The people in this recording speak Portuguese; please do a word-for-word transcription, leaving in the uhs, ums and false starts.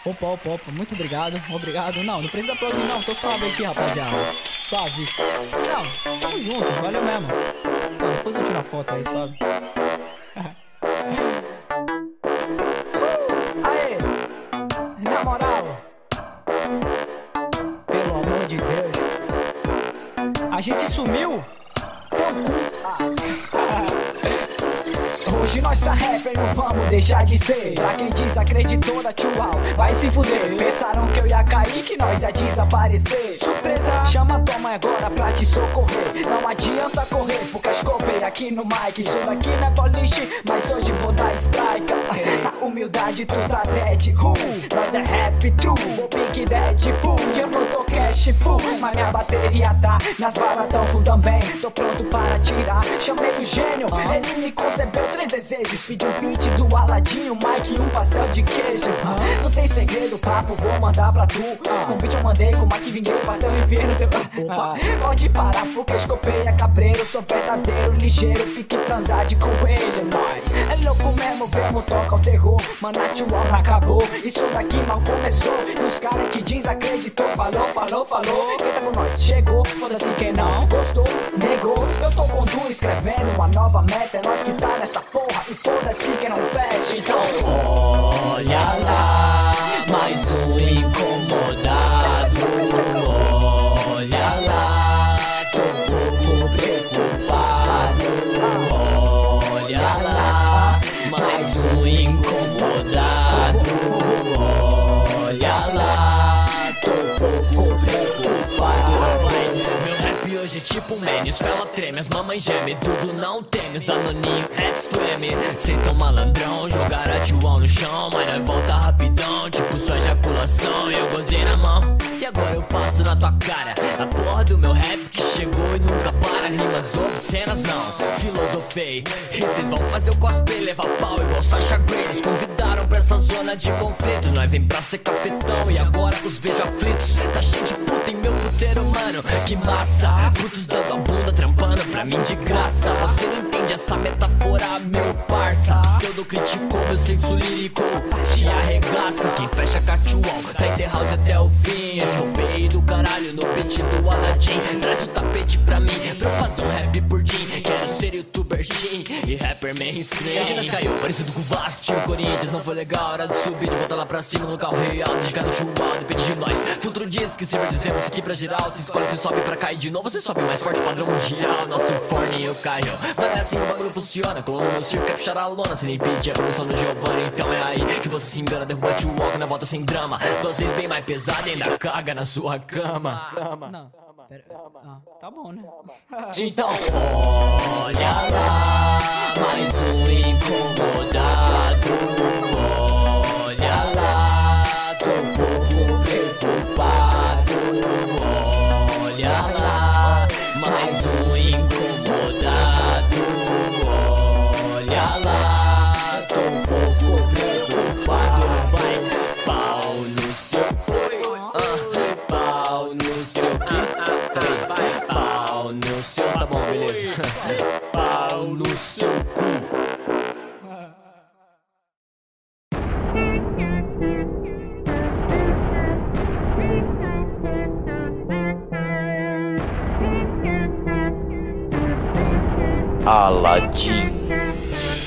Opa, opa, opa, muito obrigado, obrigado. Não, não precisa aplaudir não, tô suave aqui, rapaziada. Suave. Não, tamo junto, valeu mesmo. Não, depois eu tiro a foto aí, suave. Aê, na moral, pelo amor de Deus, a gente sumiu. Hoje nós tá rapper, não vamos deixar de ser. Pra quem desacreditou da tchuau, vai se fuder. Pensaram que eu ia cair, que nós ia desaparecer. Surpresa, chama tua mãe agora pra te socorrer. Não adianta correr, porque escopei aqui no mic. Isso daqui não é boliche, mas hoje vou dar strike. Na humildade tu tá dead, uh, nós é rap true, vou pique Deadpool. E eu não tô cash full, mas minha bateria tá, minhas balas tão full também. Tô pronto para atirar, chamei o gênio, ele me concebeu três desejos. Feed um beat do Aladinho, Mike e um pastel de queijo. Não tem segredo, papo, vou mandar pra tu. Com beat eu mandei, com Mike vinguei, pastel enviei no teu... Opa. Pode parar, porque escopei é cabreiro. Sou verdadeiro, ligeiro, pique transar de coelho. Nós é louco mesmo, vemos, toca o terror. Mano, a tchuau não acabou, isso daqui mal começou. E os caras que desacreditou, falou, falou, falou. Quem tá com nós chegou, foda-se quem não gostou, negou. Eu tô com tu escrevendo uma nova meta. É nós que tá nessa porra e foda-se quem não fecha. Então olha lá, mais um incomodado. Olha lá, tô um pouco preocupado. Olha lá, mais um incomodado. Olha lá, tô um pouco preocupado. Meu rap hoje é tipo menes, fela treme, as mamães geme, tudo não teme, os danoninho, heads to M. Cês tão malandrão, jogaram a tchuau no chão, mas nós volta rapidão, tipo sua ejaculação. E eu gozei na mão, e agora eu passo na tua cara. A porra do meu rap que chegou e nunca para. Rimas obscenas não, filosofei. E cês vão fazer o cosplay, levar pau igual Sasha Grey. Eles convidaram pra essa zona de conflito, nós vem pra ser cafetão. E agora os vejo aflitos, tá cheio de puta em meu puteiro, mano. Que massa, putos dando a bunda, trampando pra mim de graça. Você não entende essa metáfora, meu parça. Pseudo criticou meu senso lírico, te arregaça. Quem fecha cachual, tá in the house até o fim. Escopei do caralho no beat do Aladdin. Traz o tapete pra mim, pra eu fazer um rap por din. Quero ser youtuber teen e rapper mainstream. A gente caiu, parecido com o Vasco, tio Corinthians. Não foi legal, hora de subir, de voltar lá pra cima no carro real. Dedicado ao chual, depende de nós. Futuro diz que se vai dizendo isso aqui pra geral. Se escolhe, se sobe pra cair de novo, você sobe mais forte, padrão mundial. Nosso forne eu caio, mas é assim que o bagulho funciona. Tô no meu circo, é puxar a lona. Se nem pedir a permissão do Giovanni, então é aí que você se engana. Derruba te walk na volta sem drama. Duas vezes bem mais pesada e ainda caga na sua cama. Não, pera, ah, tá bom, né? Então olha lá, mais um incomodado. Olha lá, tô um pouco preocupado. Olha lá, mais um incomodado. Olha lá, tô um pouco preocupado. Vai, pau no seu ah, pau no seu quê? Peraí, vai, pau no seu, tá bom, beleza. Pau no seu cu. Aladdin.